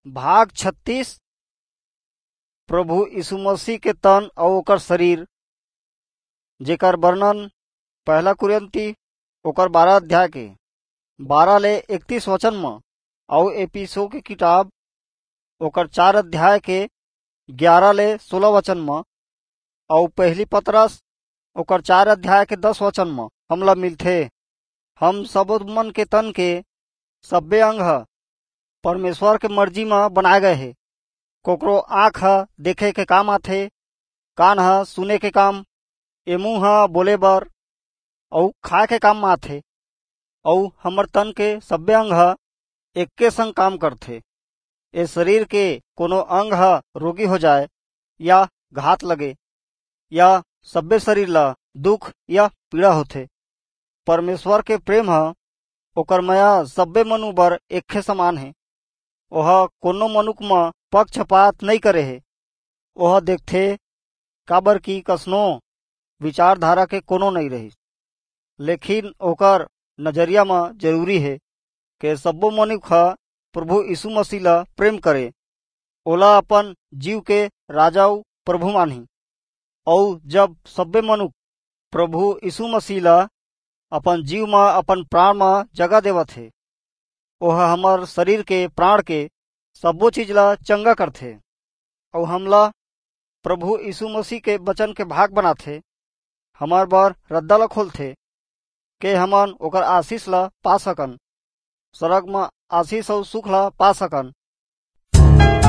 भाग 36 प्रभु यीशु मसीह के तन और ओकर शरीर, जेकर वर्णन पहला कुरिन्ती ओकर 12 अध्याय के 12 ले 31 वचन में और एपिसो की किताब ओकर 4 अध्याय के 11 ले 16 वचन में और पहली पतरस ओकर 4 अध्याय के 10 वचन में हमला मिलथे। हम सब मन के तन के सब्बे अंग परमेश्वर के मर्जी में बनाए गए हे। कोकरो आँख देखे के काम आथे, कान सुने के काम, ए मुंह बोले बर और खाए के काम में आथे। और हमर तन के सब्बे अंग एके संग काम करथे। ए शरीर के कोनो अंग रोगी हो जाए या घात लगे या सब्बे शरीर ला दुख या पीड़ा होथे। परमेश्वर के प्रेम ओकर माया सब्बे मनु बर एके समान है। ओह कोनो मनुक में पक्षपात नहीं करे है। ओह देखथे काबर की कसनो विचारधारा के कोनो नहीं रही, लेकिन ओकर नजरिया में जरूरी है कि सब्बो मनुख प्रभु यीशु मसीह ला प्रेम करे, ओला अपन जीव के राजा प्रभु मानही। और जब सब्बे मनुख प्रभु यीशु मसीह ला अपन जीव में अपन प्राण में जगह देवत है, ओह हमर शरीर के प्राण के सब्बो चीज ला चंगा करथे और हमला प्रभु यीशु मसीह के वचन के भाग बनाथे। हमार बर रद्दा ला खोलथे के हमन ओकर आशीष ला पा सकन, स्वर्ग में आशीष और सुख ला पा सकन।